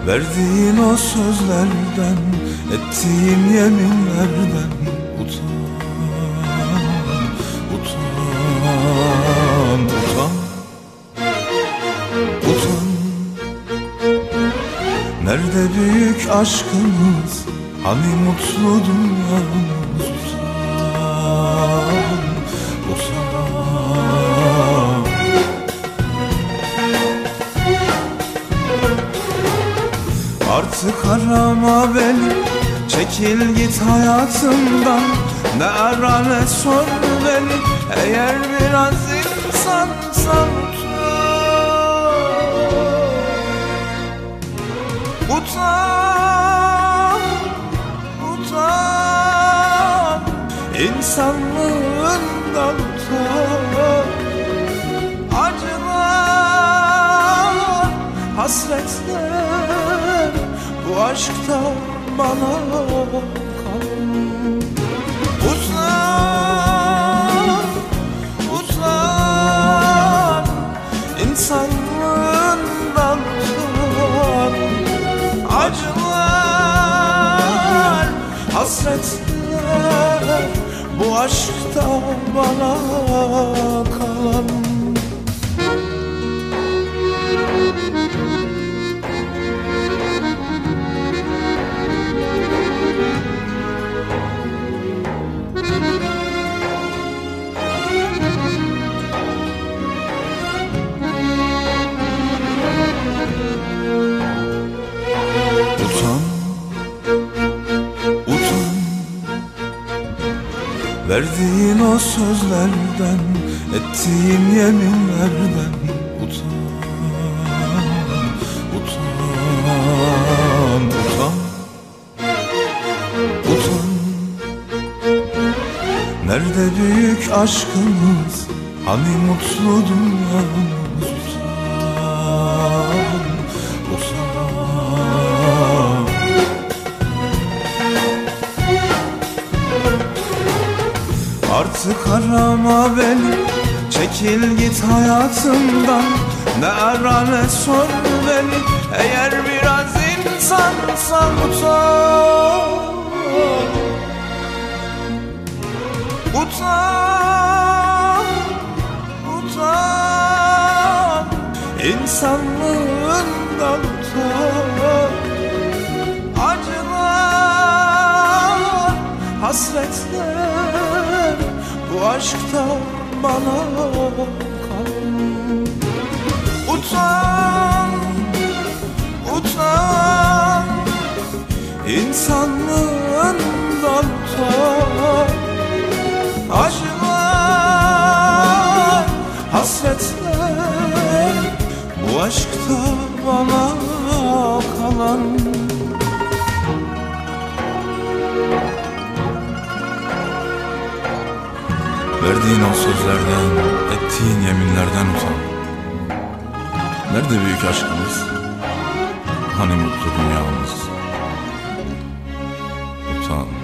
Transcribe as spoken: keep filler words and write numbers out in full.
Verdiğin o sözlerden, ettiğin yeminlerden utan, utan, utan, utan. Nerede büyük aşkımız, hani mutlu dünyamız? Utan, utan. Artık arama beni, çekil git hayatımdan. Ne ara ne sor beni, eğer biraz insansan utan. Utan, utan, insanlığından utan. Acılar, hasretler, bu aşkta bana kal. Utan, utan, insanlığından utan. Acılar, hasretler, bu aşkta bana kalan. Verdiğin o sözlerden, ettiğin yeminlerden utan, utan, utan, utan. Nerede büyük aşkımız, hani mutlu dünyamız? Utan, utan. Artık arama beni, çekil git hayatımdan. Ne ara ne sor beni, eğer biraz insansan utan. Utan, utan, insanlığından utan. Acılar, hasretler, bu aşkta bana kal. Utan, utan, insanlığından utan. Acılar, hasretler, bu aşkta bana kalan. Verdiğin o sözlerden, ettiğin yeminlerden utan. Nerede büyük aşkımız, hani mutlu dünyamız? Utan.